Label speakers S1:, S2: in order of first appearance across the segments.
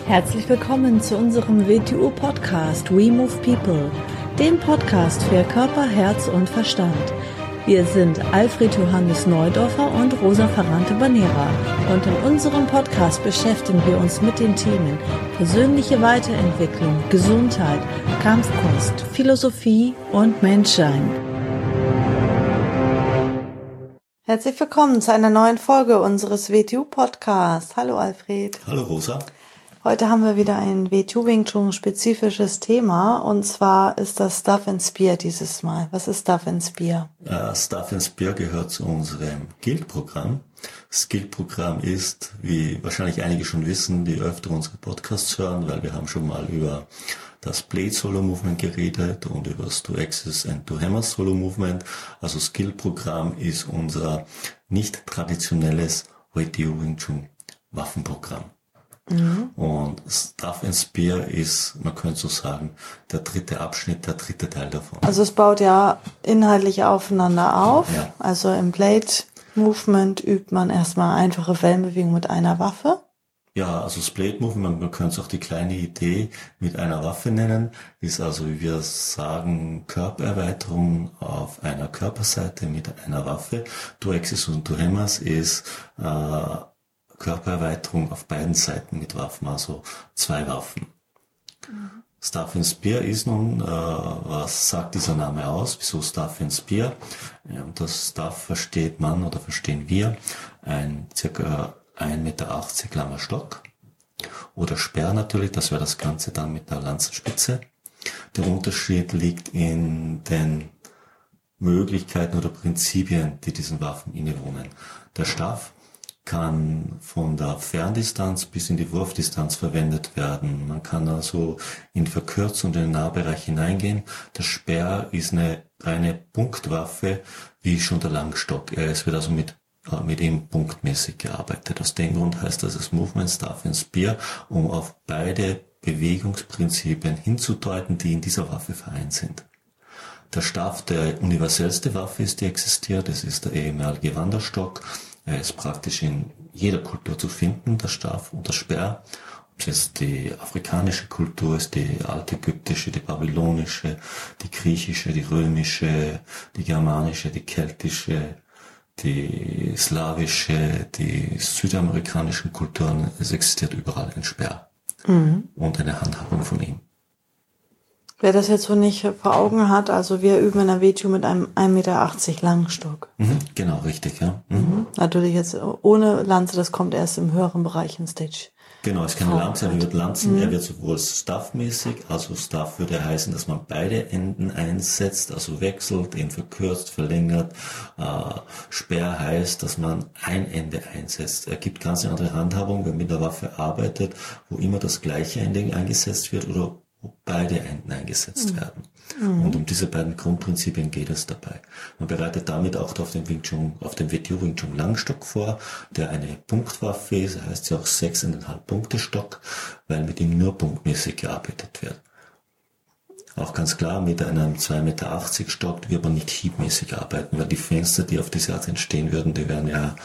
S1: Herzlich willkommen zu unserem WTU-Podcast We Move People, dem Podcast für Körper, Herz und Verstand. Wir sind Alfred Johannes Neudorfer und Rosa Ferrante-Banera und in unserem Podcast beschäftigen wir uns mit den Themen persönliche Weiterentwicklung, Gesundheit, Kampfkunst, Philosophie und Menschsein. Herzlich willkommen zu einer neuen Folge unseres WTU-Podcasts. Hallo Alfred.
S2: Hallo Rosa.
S1: Heute haben wir wieder ein WTU Wing Chun spezifisches Thema und zwar ist das Staff and Spear dieses Mal. Was ist Staff and Spear?
S2: Staff and Spear gehört zu unserem Guild-Programm. Das Guild-Programm ist, wie wahrscheinlich einige schon wissen, die öfter unsere Podcasts hören, weil wir haben schon mal über das Blade Solo Movement geredet und über das Two Axis and Two Hammers Solo Movement. Also das Guild-Programm ist unser nicht traditionelles WTU Wing Chun Waffenprogramm. Und Staff and Spear ist, man könnte so sagen, der dritte Abschnitt, der dritte Teil davon.
S1: Also es baut ja inhaltlich aufeinander auf.
S2: Ja.
S1: Also im Blade Movement übt man erstmal einfache Wellenbewegung mit einer Waffe.
S2: Ja, also das Blade Movement, man könnte es auch die kleine Idee mit einer Waffe nennen, ist also, wie wir sagen, Körpererweiterung auf einer Körperseite mit einer Waffe. Two Axis und Two Hammers ist Körpererweiterung auf beiden Seiten mit Waffen, also zwei Waffen. Staff and Spear ist nun, was sagt dieser Name aus? Wieso Staff and Spear? Das Staff versteht man oder verstehen wir, ein circa 1,80 Meter langer Stock oder Speer natürlich, das wäre das Ganze dann mit der Lanzenspitze. Der Unterschied liegt in den Möglichkeiten oder Prinzipien, die diesen Waffen innewohnen. Der Staff kann von der Ferndistanz bis in die Wurfdistanz verwendet werden. Man kann also in Verkürzung in den Nahbereich hineingehen. Der Speer ist eine reine Punktwaffe, wie schon der Langstock. Es wird also mit ihm punktmäßig gearbeitet. Aus dem Grund heißt das Movement Staff and Spear, um auf beide Bewegungsprinzipien hinzudeuten, die in dieser Waffe vereint sind. Der Staff, der universellste Waffe ist, die existiert, das ist der ehemalige Wanderstock. Er ist praktisch in jeder Kultur zu finden, der Staff und der Speer. Ob es jetzt die afrikanische Kultur ist, die altägyptische, die babylonische, die griechische, die römische, die germanische, die keltische, die slawische, die südamerikanischen Kulturen. Es existiert überall ein Speer und eine Handhabung von ihm.
S1: Wer das jetzt so nicht vor Augen hat, also wir üben in der WTU mit einem 1,80 Meter langen Stock.
S2: Genau, richtig, ja.
S1: Natürlich jetzt ohne Lanze, das kommt erst im höheren Bereich in Stage.
S2: Genau, es ist keine Lanze, er wird Lanzen, er wird sowohl staffmäßig, also Staff würde heißen, dass man beide Enden einsetzt, also wechselt, ihn verkürzt, verlängert. Speer heißt, dass man ein Ende einsetzt. Er gibt ganz eine andere Handhabung, wenn man mit der Waffe arbeitet, wo immer das gleiche Ende eingesetzt wird oder wo beide Enden eingesetzt werden. Und um diese beiden Grundprinzipien geht es dabei. Man bereitet damit auch auf dem WTU Wing Chun Langstock vor, der eine Punktwaffe ist, heißt ja auch 6,5 Punkte Stock, weil mit ihm nur punktmäßig gearbeitet wird. Auch ganz klar, mit einem 2,80 Meter Stock wird man nicht hiebmäßig arbeiten, weil die Fenster, die auf diese Art entstehen würden, die wären ja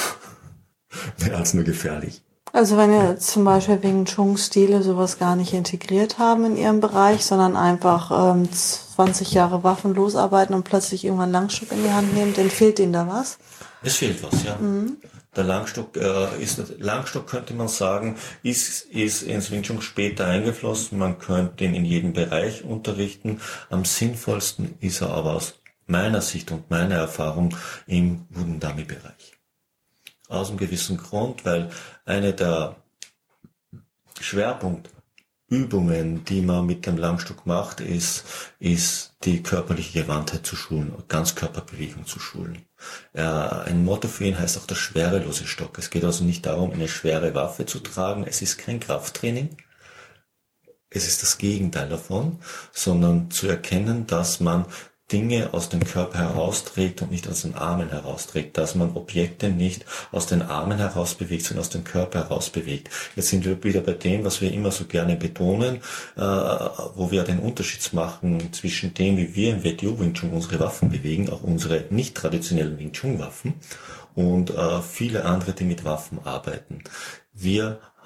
S2: mehr als nur gefährlich.
S1: Also wenn ihr zum Beispiel wegen Chun-Stile sowas gar nicht integriert haben in ihrem Bereich, sondern einfach 20 Jahre waffenlos arbeiten und plötzlich irgendwann Langstock in die Hand nehmen, dann fehlt ihnen da was?
S2: Es fehlt was, ja. Der Langstock könnte man sagen, ist ins Wing Chun später eingeflossen. Man könnte ihn in jedem Bereich unterrichten. Am sinnvollsten ist er aber aus meiner Sicht und meiner Erfahrung im Wundami-Bereich. Aus einem gewissen Grund, weil eine der Schwerpunktübungen, die man mit dem Langstock macht, ist die körperliche Gewandtheit zu schulen, Ganzkörperbewegung zu schulen. Ein Motto für ihn heißt auch der schwerelose Stock. Es geht also nicht darum, eine schwere Waffe zu tragen. Es ist kein Krafttraining. Es ist das Gegenteil davon, sondern zu erkennen, dass man Dinge aus dem Körper herausträgt und nicht aus den Armen herausträgt, dass man Objekte nicht aus den Armen heraus bewegt, sondern aus dem Körper heraus bewegt. Jetzt sind wir wieder bei dem, was wir immer so gerne betonen, wo wir den Unterschied machen zwischen dem, wie wir im WTU Wing Chun unsere Waffen bewegen, auch unsere nicht traditionellen Wing Chun Waffen und viele andere, die mit Waffen arbeiten. Wir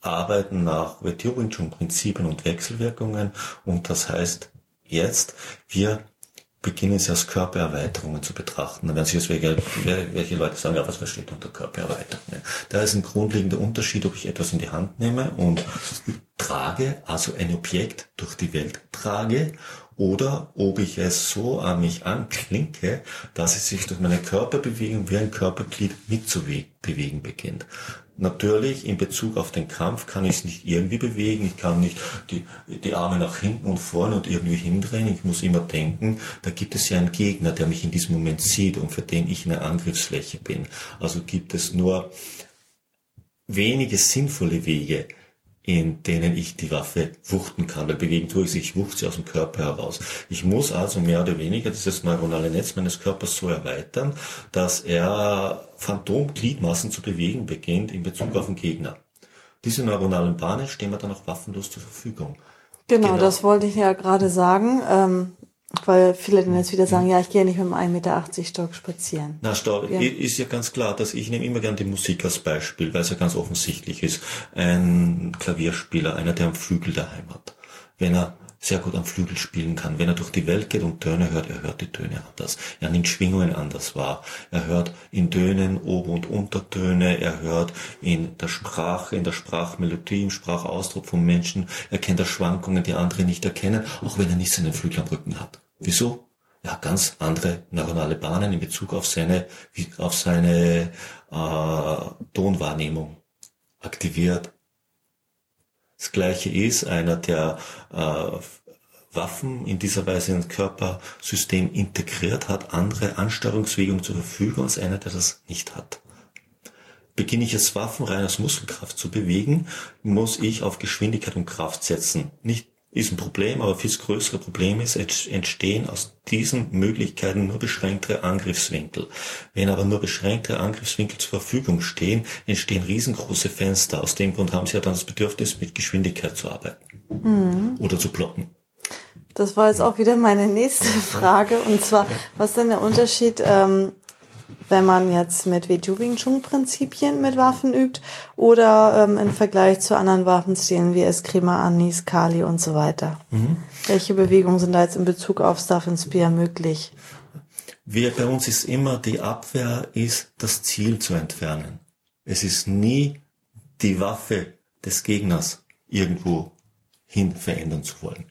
S2: arbeiten nach Wing Chun Prinzipien und Wechselwirkungen, und das heißt jetzt, wir beginnen sie als Körpererweiterungen zu betrachten. Da werden sich jetzt welche Leute sagen, ja, was versteht unter Körpererweiterungen? Da ist ein grundlegender Unterschied, ob ich etwas in die Hand nehme und trage, also ein Objekt durch die Welt trage, oder ob ich es so an mich anklinke, dass es sich durch meine Körperbewegung wie ein Körperglied mitzubewegen beginnt. Natürlich, in Bezug auf den Kampf kann ich es nicht irgendwie bewegen. Ich kann nicht die Arme nach hinten und vorne und irgendwie hindrehen. Ich muss immer denken, da gibt es ja einen Gegner, der mich in diesem Moment sieht und für den ich eine Angriffsfläche bin. Also gibt es nur wenige sinnvolle Wege, in denen ich die Waffe wuchten kann. Weil bewegen tue ich sie, ich wuchte sie aus dem Körper heraus. Ich muss also mehr oder weniger dieses neuronale Netz meines Körpers so erweitern, dass er Phantomgliedmaßen zu bewegen beginnt in Bezug auf den Gegner. Diese neuronalen Bahnen stehen mir dann auch waffenlos zur Verfügung.
S1: Genau, das wollte ich ja gerade sagen, weil viele dann jetzt wieder sagen, ja, ich gehe nicht mit einem 1,80 Meter Stock spazieren.
S2: Na, ist ja ganz klar, dass ich nehme immer gern die Musik als Beispiel, weil es ja ganz offensichtlich ist. Ein Klavierspieler, einer, der am Flügel daheim hat. Wenn er sehr gut am Flügel spielen kann, wenn er durch die Welt geht und Töne hört, er hört die Töne anders. Er nimmt Schwingungen anders wahr. Er hört in Tönen Ober- und Untertöne, er hört in der Sprache, in der Sprachmelodie, im Sprachausdruck von Menschen, er kennt da Schwankungen, die andere nicht erkennen, auch wenn er nicht seinen Flügel am Rücken hat. Wieso? Er hat ganz andere neuronale Bahnen in Bezug auf seine Tonwahrnehmung aktiviert. Das Gleiche ist einer, der Waffen in dieser Weise in das Körpersystem integriert hat, andere Ansteuerungswege zur Verfügung als einer, der das nicht hat. Beginne ich es Waffen rein aus Muskelkraft zu bewegen, muss ich auf Geschwindigkeit und Kraft setzen. Nicht ist ein Problem, aber viel größere Problem ist, entstehen aus diesen Möglichkeiten nur beschränkte Angriffswinkel. Wenn aber nur beschränkte Angriffswinkel zur Verfügung stehen, entstehen riesengroße Fenster. Aus dem Grund haben sie ja dann das Bedürfnis, mit Geschwindigkeit zu arbeiten oder zu blocken.
S1: Das war jetzt auch wieder meine nächste Frage, und zwar, was ist denn der Unterschied, wenn man jetzt mit Wing Chun Prinzipien mit Waffen übt oder im Vergleich zu anderen Waffenstilen wie Eskrima, Anis, Kali und so weiter? Welche Bewegungen sind da jetzt in Bezug auf Staff and Spear möglich?
S2: Bei uns ist immer die Abwehr, ist das Ziel zu entfernen. Es ist nie die Waffe des Gegners irgendwo hin verändern zu wollen.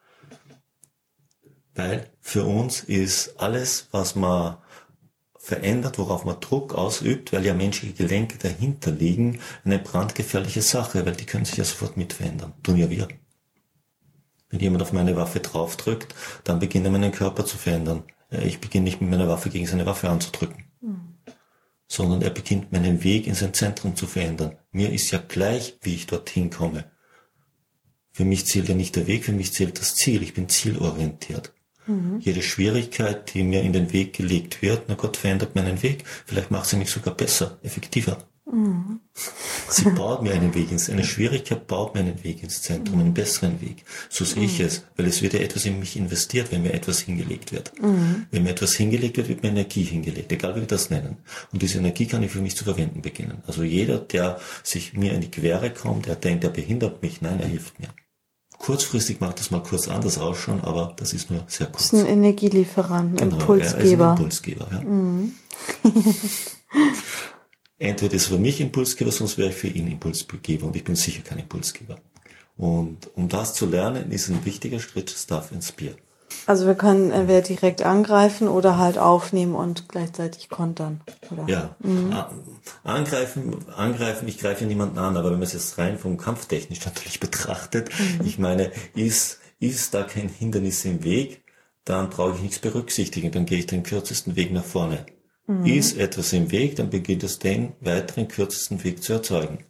S2: Weil für uns ist alles, was man verändert, worauf man Druck ausübt, weil ja menschliche Gelenke dahinter liegen, eine brandgefährliche Sache, weil die können sich ja sofort mit verändern. Tun ja wir. Wenn jemand auf meine Waffe draufdrückt, dann beginnt er meinen Körper zu verändern. Ich beginne nicht mit meiner Waffe gegen seine Waffe anzudrücken, sondern er beginnt meinen Weg in sein Zentrum zu verändern. Mir ist ja gleich, wie ich dorthin komme. Für mich zählt ja nicht der Weg, für mich zählt das Ziel. Ich bin zielorientiert. Jede Schwierigkeit, die mir in den Weg gelegt wird, na Gott, verändert meinen Weg. Vielleicht macht sie mich sogar besser, effektiver. Sie baut mir einen Weg eine Schwierigkeit baut mir einen Weg ins Zentrum, einen besseren Weg. So sehe ich es, weil es wird ja etwas in mich investiert, wenn mir etwas hingelegt wird. Wenn mir etwas hingelegt wird, wird mir Energie hingelegt, egal wie wir das nennen. Und diese Energie kann ich für mich zu verwenden beginnen. Also jeder, der sich mir in die Quere kommt, der denkt, er behindert mich, nein, er hilft mir. Kurzfristig mag das mal kurz anders ausschauen, aber das ist nur sehr kurz.
S1: Das ist ein Energielieferant, ein Impulsgeber.
S2: Er ist ein Impulsgeber, ja. Entweder ist er für mich Impulsgeber, sonst wäre ich für ihn Impulsgeber, und ich bin sicher kein Impulsgeber. Und um das zu lernen, ist ein wichtiger Schritt Staff and Spear.
S1: Also wir können entweder direkt angreifen oder halt aufnehmen und gleichzeitig kontern. Oder?
S2: Ja, angreifen, ich greife ja niemanden an, aber wenn man es jetzt rein vom Kampftechnisch natürlich betrachtet, ich meine, ist da kein Hindernis im Weg, dann brauche ich nichts berücksichtigen, dann gehe ich den kürzesten Weg nach vorne. Ist etwas im Weg, dann beginnt es den weiteren kürzesten Weg zu erzeugen.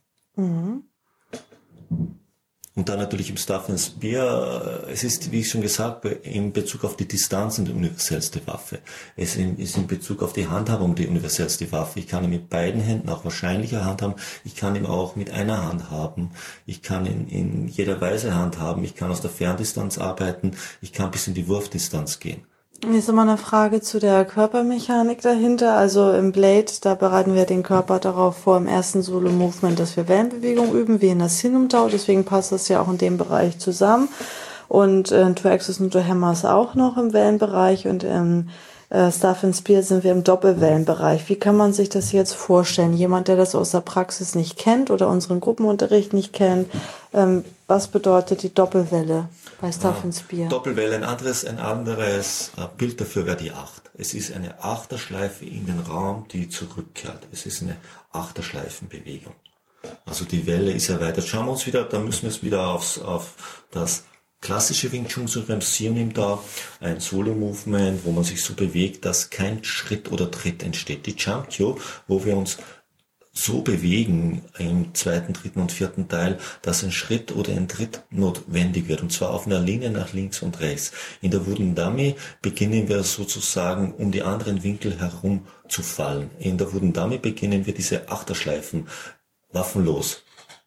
S2: Und dann natürlich im Staff and Spear, es ist, wie ich schon gesagt habe, in Bezug auf die Distanzen die universellste Waffe. Es ist in Bezug auf die Handhabung die universellste Waffe. Ich kann ihn mit beiden Händen auch wahrscheinlicher handhaben. Ich kann ihn auch mit einer Hand haben. Ich kann ihn in jeder Weise handhaben. Ich kann aus der Ferndistanz arbeiten. Ich kann bis in die Wurfdistanz gehen.
S1: Hier ist immer eine Frage zu der Körpermechanik dahinter. Also im Blade, da bereiten wir den Körper darauf vor, im ersten Solo-Movement, dass wir Wellenbewegung üben, wie in der Sinum-Tau. Deswegen passt das ja auch in dem Bereich zusammen. Und Two Axis und Two Hammers auch noch im Wellenbereich. Und im Staff and Spear sind wir im Doppelwellenbereich. Wie kann man sich das jetzt vorstellen? Jemand, der das aus der Praxis nicht kennt oder unseren Gruppenunterricht nicht kennt, was bedeutet die Doppelwelle bei Staff and Spear?
S2: Doppelwelle, ein anderes Bild dafür wäre die 8. Es ist eine Achterschleife in den Raum, die zurückkehrt. Es ist eine Achterschleifenbewegung. Also die Welle ist erweitert. Schauen wir uns wieder, da müssen wir es wieder auf das klassische Wing Chun reduzieren, da ein Solo-Movement, wo man sich so bewegt, dass kein Schritt oder Tritt entsteht. Die Jump Kyo, wo wir uns so bewegen im zweiten, dritten und vierten Teil, dass ein Schritt oder ein Tritt notwendig wird, und zwar auf einer Linie nach links und rechts. In der Wooden Dummy beginnen wir sozusagen, um die anderen Winkel herum zu fallen. In der Wooden Dummy beginnen wir diese Achterschleifen waffenlos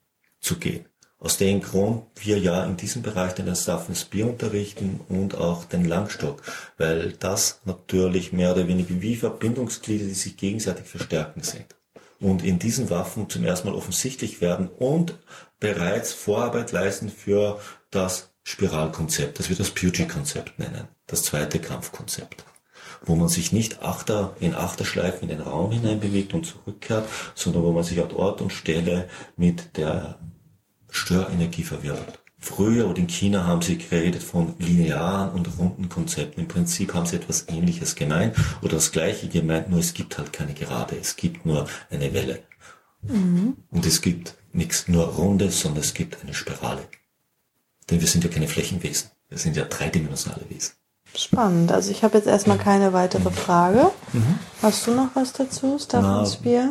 S2: zu gehen. Aus dem Grund wir ja in diesem Bereich den Staff and Spear unterrichten und auch den Langstock, weil das natürlich mehr oder weniger wie Verbindungsglieder, die sich gegenseitig verstärken sind. Und in diesen Waffen zum ersten Mal offensichtlich werden und bereits Vorarbeit leisten für das Spiralkonzept, das wir das Pugy-Konzept nennen, das zweite Kampfkonzept, wo man sich nicht in Achterschleifen in den Raum hinein bewegt und zurückkehrt, sondern wo man sich an Ort und Stelle mit der Störenergie verwirbelt. Früher oder in China haben sie geredet von linearen und runden Konzepten. Im Prinzip haben sie etwas Ähnliches gemeint oder das Gleiche gemeint, nur es gibt halt keine Gerade, es gibt nur eine Welle. Mhm. Und es gibt nichts nur Rundes, sondern es gibt eine Spirale. Denn wir sind ja keine Flächenwesen, wir sind ja dreidimensionale Wesen.
S1: Spannend, also ich habe jetzt erstmal keine weitere Frage. Mhm. Hast du noch was dazu, Staff and Spear?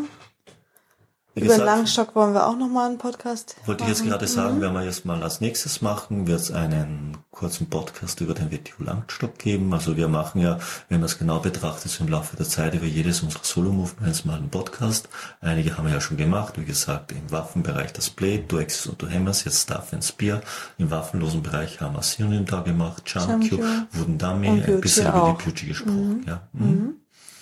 S1: Über den Langstock wollen wir auch nochmal einen Podcast
S2: wollte
S1: machen.
S2: Ich jetzt gerade sagen, werden wir jetzt mal als nächstes machen, wird es einen kurzen Podcast über den WTO Langstock geben. Also wir machen ja, wenn man es genau betrachtet, so im Laufe der Zeit über jedes unserer Solo-Movements mal einen Podcast. Einige haben wir ja schon gemacht, wie gesagt, im Waffenbereich das Blade, Two Axis und Two Hammers, jetzt Staff and Spear. Im waffenlosen Bereich haben wir Synonym da gemacht, Jump Kyo, Wooden Dummy, ein bisschen über die Pugy gesprochen. Ja. Mhm.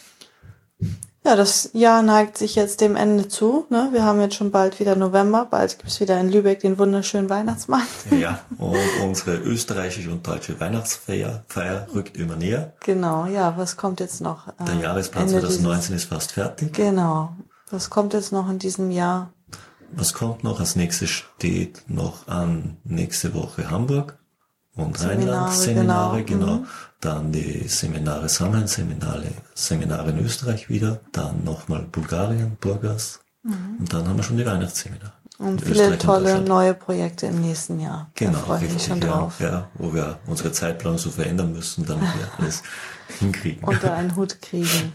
S1: Ja, das Jahr neigt sich jetzt dem Ende zu. Ne? Wir haben jetzt schon bald wieder November. Bald gibt's wieder in Lübeck den wunderschönen Weihnachtsmarkt.
S2: Ja, und unsere österreichische und deutsche Weihnachtsfeier rückt immer näher.
S1: Genau, ja, was kommt jetzt noch?
S2: Der Jahresplan 2019 ist fast fertig.
S1: Genau. Was kommt jetzt noch in diesem Jahr?
S2: Was kommt noch? Als nächstes steht noch an nächste Woche Hamburg und Rheinland-Seminare, genau. Mhm. Dann die Seminare Samhain, Seminare in Österreich wieder, dann nochmal Bulgarien, Burgas, und dann haben wir schon die Weihnachtsseminare.
S1: Und viele tolle neue Projekte im nächsten Jahr.
S2: Genau,
S1: da freue ich mich schon drauf.
S2: Ja, wo wir unsere Zeitplanung so verändern müssen, damit wir alles hinkriegen.
S1: Unter einen Hut kriegen.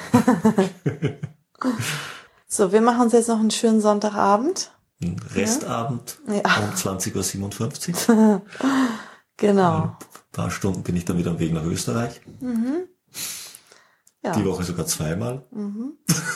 S1: Ja. So, wir machen uns jetzt noch einen schönen Sonntagabend.
S2: Ein Restabend um 20.57 Uhr.
S1: Genau.
S2: Ein paar Stunden bin ich dann wieder am Weg nach Österreich. Mhm. Ja. Die Woche sogar zweimal. Mhm.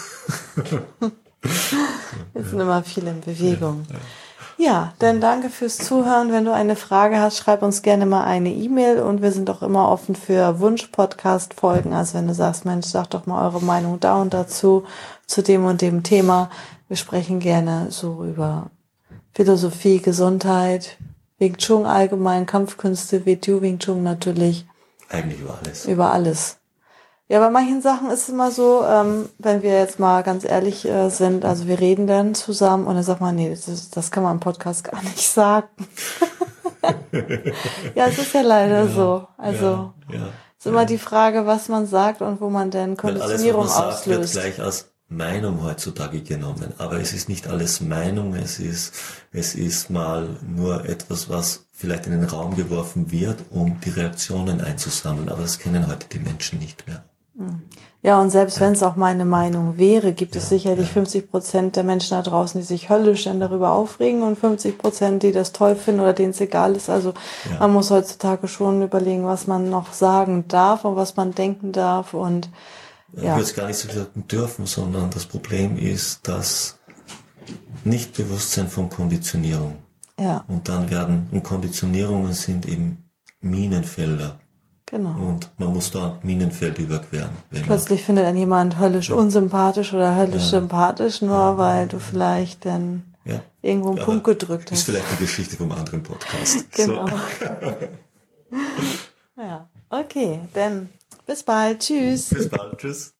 S1: Wir sind immer viel in Bewegung. Ja, dann danke fürs Zuhören. Wenn du eine Frage hast, schreib uns gerne mal eine E-Mail, und wir sind auch immer offen für Wunsch-Podcast-Folgen. Also wenn du sagst, Mensch, sag doch mal eure Meinung da und dazu, zu dem und dem Thema. Wir sprechen gerne so über Philosophie, Gesundheit, Wing Chun allgemein, Kampfkünste, WTO Wing Chun natürlich.
S2: Eigentlich über alles.
S1: Über alles. Ja, bei manchen Sachen ist es immer so, wenn wir jetzt mal ganz ehrlich sind, also wir reden dann zusammen und dann sagt man, nee, das kann man im Podcast gar nicht sagen. Ja, es ist ja leider so. Also ist immer die Frage, was man sagt und wo man denn Konditionierung auslöst.
S2: Alles, was man sagt, wird gleich als Meinung heutzutage genommen. Aber es ist nicht alles Meinung, es ist mal nur etwas, was vielleicht in den Raum geworfen wird, um die Reaktionen einzusammeln. Aber das kennen heute die Menschen nicht mehr.
S1: Ja, und selbst wenn es auch meine Meinung wäre, gibt es sicherlich 50% der Menschen da draußen, die sich höllisch dann darüber aufregen, und 50%, die das toll finden oder denen es egal ist. Also man muss heutzutage schon überlegen, was man noch sagen darf und was man denken darf. Und
S2: ich würde es gar nicht so gesagt dürfen, sondern das Problem ist das Nichtbewusstsein von Konditionierung.
S1: Ja.
S2: Und Konditionierungen sind eben Minenfelder
S1: Genau.
S2: Und man muss da ein Minenfeld überqueren.
S1: Plötzlich findet dann jemand höllisch unsympathisch oder höllisch sympathisch, nur weil du vielleicht dann irgendwo einen Punkt gedrückt hast.
S2: Ist vielleicht die Geschichte vom anderen Podcast.
S1: Genau. So. Ja, okay, dann bis bald. Tschüss.
S2: Bis bald. Tschüss.